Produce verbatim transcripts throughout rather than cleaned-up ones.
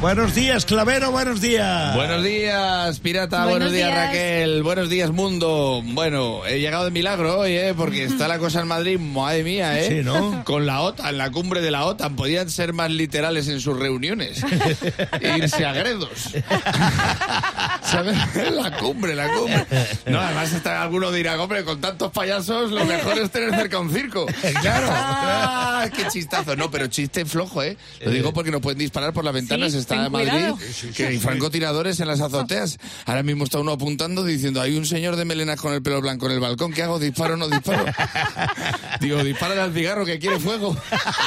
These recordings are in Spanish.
Buenos días, Clavero, buenos días. Buenos días, pirata, buenos, buenos días, días, Raquel, buenos días, mundo. Bueno, he llegado de milagro hoy, ¿eh? Porque está la cosa en Madrid, madre mía, ¿eh? Sí, ¿no? Con la OTAN, la cumbre de la OTAN, podían ser más literales en sus reuniones. Irse a Gredos. ¿Sabes? La cumbre, la cumbre. No, además está, alguno dirá, hombre, con tantos payasos, lo mejor es tener cerca un circo. Claro. Ah, qué chistazo. No, pero chiste flojo, ¿eh? Lo digo porque no pueden disparar por las ventanas, sí, está en Madrid, sí, sí, que hay francotiradores en las azoteas. Ahora mismo está uno apuntando diciendo, hay un señor de melenas con el pelo blanco en el balcón, ¿qué hago? ¿Disparo o no disparo? Digo, dispárale al cigarro que quiere fuego.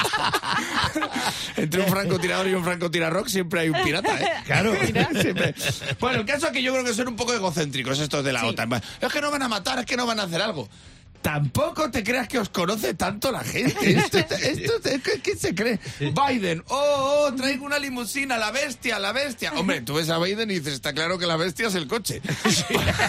Entre un francotirador y un francotirarrock siempre hay un pirata, ¿eh? Claro. Siempre. Bueno, el caso es que yo creo que son un poco egocéntricos estos de la sí. OTAN. Es que no van a matar, es que no van a hacer algo. Tampoco te creas que os conoce tanto la gente. Esto, esto, ¿qué, ¿Qué se cree? Biden, oh, oh, traigo una limusina, la bestia, la bestia. Hombre, tú ves a Biden y dices, está claro que la bestia es el coche. Sí.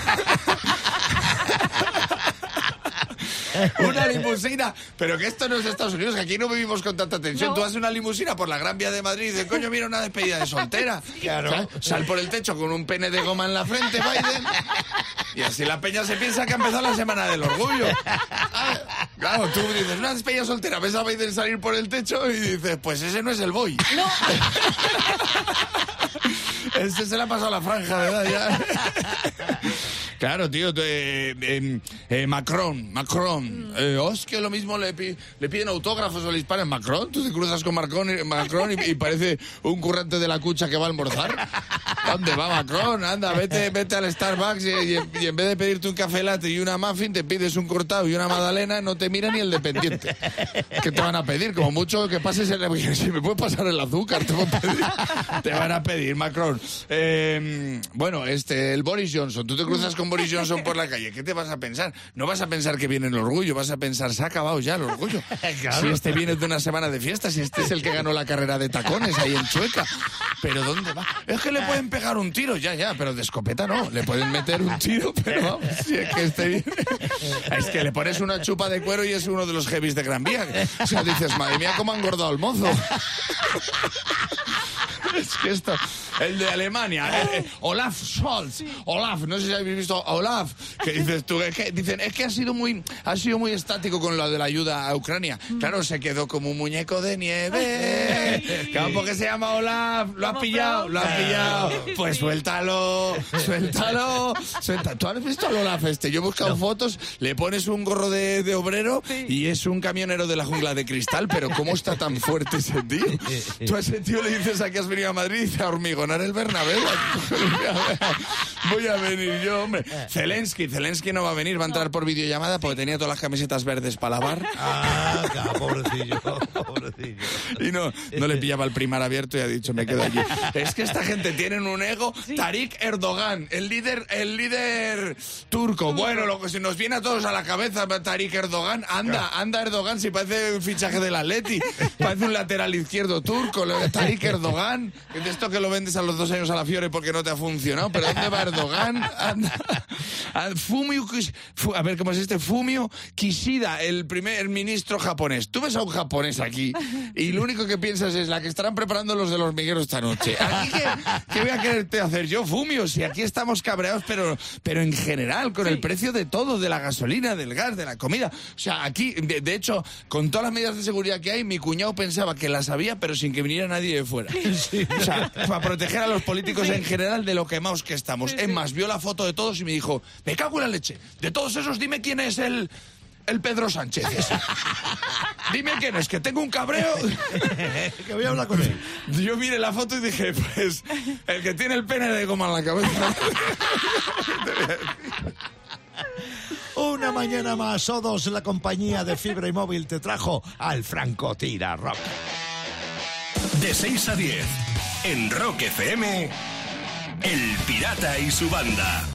Una limusina, pero que esto no es Estados Unidos, que aquí no vivimos con tanta tensión. No. Tú haces una limusina por la Gran Vía de Madrid y dices, coño, mira una despedida de soltera. Claro. ¿Sabes? Sal por el techo con un pene de goma en la frente, Biden. Y así la peña se piensa que ha empezado la semana del orgullo. Claro, tú dices, una despedida soltera, ves a Biden salir por el techo y dices, pues ese no es el boy. No. Ese se le ha pasado la franja, ¿verdad? Ya. Claro, tío, eh, eh, eh, Macron, Macron, eh, oh, es que lo mismo le, pi le piden autógrafos o le disparan. Macron, tú te cruzas con Macron, Macron y, y parece un currante de la cucha que va a almorzar. ¿Dónde va Macron? Anda, vete, vete al Starbucks y, y, y en vez de pedirte un café latte y una muffin, te pides un cortado y una magdalena, no te mira ni el dependiente. ¿Qué te van a pedir? Como mucho que pases el... Si me puede pasar el azúcar, te, pedir, te van a pedir, Macron. Eh, bueno, este, el Boris Johnson, tú te cruzas con Boris Johnson por la calle, ¿qué te vas a pensar? No vas a pensar que viene el orgullo, vas a pensar, se ha acabado ya el orgullo. Claro. Si este viene de una semana de fiesta, si este es el que ganó la carrera de tacones ahí en Chueca. ¿Pero dónde va? Es que le pueden pegar un tiro, ya, ya, pero de escopeta no. Le pueden meter un tiro, pero vamos, si es que este viene... Es que le pones una chupa de cuero y es uno de los heavies de Gran Vía. O sea, dices, madre mía, cómo ha engordado el mozo. Es que esto, el de Alemania, el, el, Olaf Scholz, Olaf, no sé si habéis visto a Olaf, que dices tú, es que, dicen, es que ha sido muy, ha sido muy estático con lo de la ayuda a Ucrania. Claro, se quedó como un muñeco de nieve. Claro, porque se llama Olaf, lo has pillado, lo has pillado. Pues suéltalo, suéltalo, suéltalo. ¿Tú has visto al Olaf este? Yo he buscado fotos, le pones un gorro de, de obrero y es un camionero de la jungla de cristal, pero ¿cómo está tan fuerte ese tío? Tú a ese tío le dices a que has venido a Madrid y dice, a hormigonar el Bernabéu. Voy a venir yo, hombre. Zelensky, Zelensky no va a venir, va a entrar por videollamada porque tenía todas las camisetas verdes para lavar. Ah, claro, pobrecillo, pobrecillo. Y no, no le pillaba el primar abierto y ha dicho, me quedo allí. Es que esta gente tiene un ego. Sí. Tariq Erdogan, el líder, el líder turco. Bueno, lo que se nos viene a todos a la cabeza, Tariq Erdogan. Anda, anda Erdogan, si parece un fichaje del Atleti. Parece un lateral izquierdo turco. Tariq Erdogan. De esto que lo vendes a los dos años a la Fiore porque no te ha funcionado. ¿Pero dónde va Erdogan? Anda. Fumio, a ver, ¿cómo es este? Fumio Kishida, el primer ministro japonés. Tú ves a un japonés aquí y lo único que piensas es la que estarán preparando los del hormiguero esta noche. Aquí, ¿qué, qué voy a quererte hacer yo, Fumio? Si aquí estamos cabreados, pero, pero en general, con sí. el precio de todo, de la gasolina, del gas, de la comida. O sea, aquí, de, de hecho, con todas las medidas de seguridad que hay, mi cuñado pensaba que las había, pero sin que viniera nadie de fuera. Sí. O sea, para proteger a los políticos sí. en general de lo quemados que estamos. Sí, sí. Es más, vio la foto de todos y me dijo, me cago en la leche. De todos esos, dime quién es el... el Pedro Sánchez. Dime quién es, que tengo un cabreo. Que voy a hablar con él. Yo miré la foto y dije, pues, el que tiene el pene de goma en la cabeza. Una mañana más, O dos, la compañía de fibra y móvil, te trajo al francotirarrock. De seis a diez, en Rock F M, El Pirata y su banda.